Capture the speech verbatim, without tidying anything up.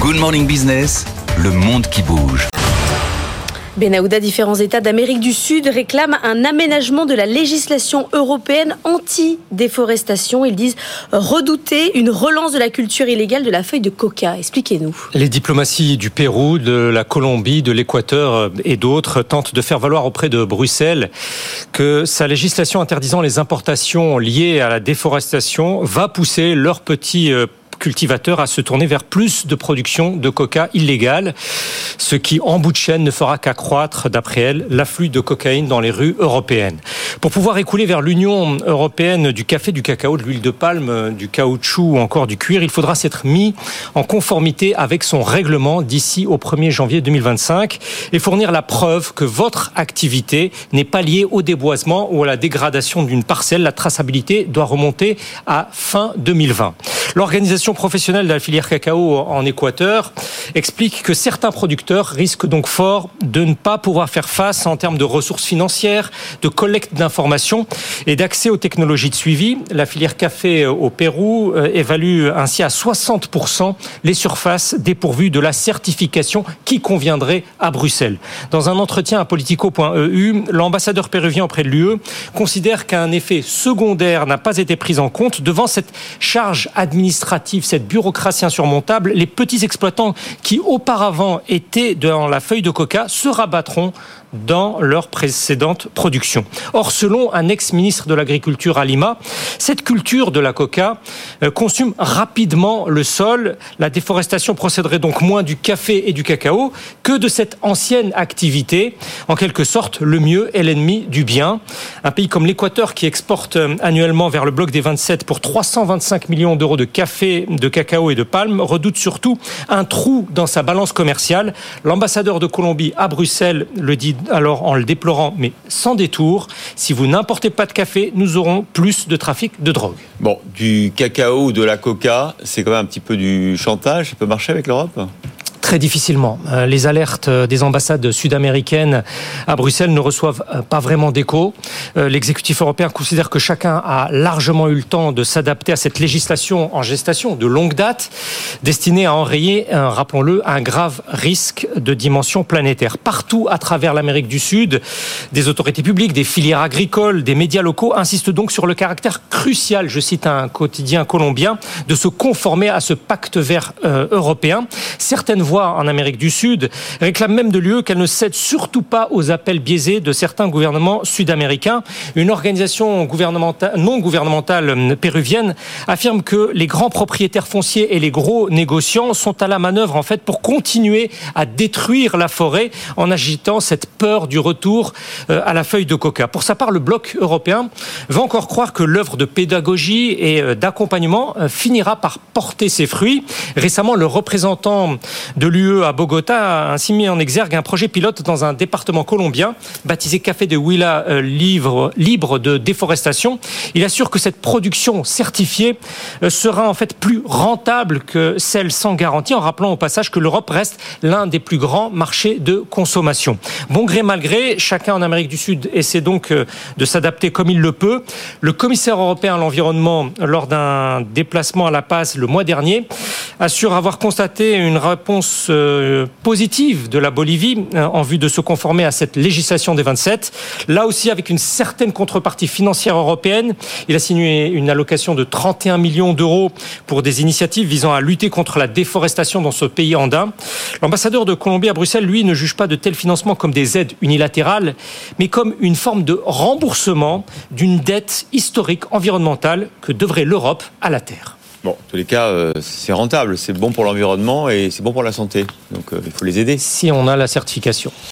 Good Morning Business, le monde qui bouge. Benahouda, différents États d'Amérique du Sud réclament un aménagement de la législation européenne anti-déforestation. Ils disent redouter une relance de la culture illégale de la feuille de coca. Expliquez-nous. Les diplomaties du Pérou, de la Colombie, de l'Équateur et d'autres tentent de faire valoir auprès de Bruxelles que sa législation interdisant les importations liées à la déforestation va pousser leurs petits cultivateurs à se tourner vers plus de production de coca illégale, ce qui, en bout de chaîne, ne fera qu'accroître, d'après elle, l'afflux de cocaïne dans les rues européennes. Pour pouvoir écouler vers l'Union européenne du café, du cacao, de l'huile de palme, du caoutchouc ou encore du cuir, il faudra s'être mis en conformité avec son règlement d'ici au premier janvier deux mille vingt-cinq et fournir la preuve que votre activité n'est pas liée au déboisement ou à la dégradation d'une parcelle. La traçabilité doit remonter à fin deux mille vingt. L'organisation professionnelle de la filière cacao en Équateur explique que certains producteurs risquent donc fort de ne pas pouvoir faire face en termes de ressources financières, de collecte d'informations et d'accès aux technologies de suivi. La filière café au Pérou évalue ainsi à soixante pour cent les surfaces dépourvues de la certification qui conviendrait à Bruxelles. Dans un entretien à Politico point e u, l'ambassadeur péruvien auprès de l'U E considère qu'un effet secondaire n'a pas été pris en compte devant cette charge administrative, cette bureaucratie insurmontable. Les petits exploitants qui auparavant étaient dans la feuille de coca se rabattront dans leur précédente production. Or, selon un ex-ministre de l'Agriculture à Lima, cette culture de la coca consomme rapidement le sol. La déforestation procéderait donc moins du café et du cacao que de cette ancienne activité. En quelque sorte, le mieux est l'ennemi du bien. Un pays comme l'Équateur, qui exporte annuellement vers le bloc des vingt-sept pour trois cent vingt-cinq millions d'euros de café, de cacao et de palme, redoute surtout un trou dans sa balance commerciale. L'ambassadeur de Colombie à Bruxelles le dit alors en le déplorant, mais sans détour: si vous n'importez pas de café, nous aurons plus de trafic de drogue. Bon, du cacao ou de la coca, c'est quand même un petit peu du chantage. Ça peut marcher avec l'Europe ? Très difficilement. Les alertes des ambassades sud-américaines à Bruxelles ne reçoivent pas vraiment d'écho. L'exécutif européen considère que chacun a largement eu le temps de s'adapter à cette législation en gestation de longue date, destinée à enrayer, rappelons-le, un grave risque de dimension planétaire. Partout à travers l'Amérique du Sud, des autorités publiques, des filières agricoles, des médias locaux insistent donc sur le caractère crucial, je cite un quotidien colombien, de se conformer à ce pacte vert euh, européen. Certaines voix en Amérique du Sud réclame même de l'U E qu'elle ne cède surtout pas aux appels biaisés de certains gouvernements sud-américains. Une organisation gouvernementale, non gouvernementale péruvienne affirme que les grands propriétaires fonciers et les gros négociants sont à la manœuvre en fait pour continuer à détruire la forêt en agitant cette peur du retour à la feuille de coca. Pour sa part, le bloc européen va encore croire que l'œuvre de pédagogie et d'accompagnement finira par porter ses fruits. Récemment, le représentant de l'U E à Bogota a ainsi mis en exergue un projet pilote dans un département colombien baptisé Café de Huila euh, libre, libre de déforestation. Il assure que cette production certifiée euh, sera en fait plus rentable que celle sans garantie, en rappelant au passage que l'Europe reste l'un des plus grands marchés de consommation. Bon gré mal gré, chacun en Amérique du Sud essaie donc euh, de s'adapter comme il le peut. Le commissaire européen à l'environnement, lors d'un déplacement à La Paz le mois dernier, assure avoir constaté une réponse positive de la Bolivie en vue de se conformer à cette législation des vingt-sept. Là aussi, avec une certaine contrepartie financière européenne, il a signé une allocation de trente et un millions d'euros pour des initiatives visant à lutter contre la déforestation dans ce pays andin. L'ambassadeur de Colombie à Bruxelles, lui, ne juge pas de tels financements comme des aides unilatérales, mais comme une forme de remboursement d'une dette historique environnementale que devrait l'Europe à la terre. Bon, en tous les cas, euh, c'est rentable, c'est bon pour l'environnement et c'est bon pour la santé. Donc, euh, il faut les aider. Si on a la certification.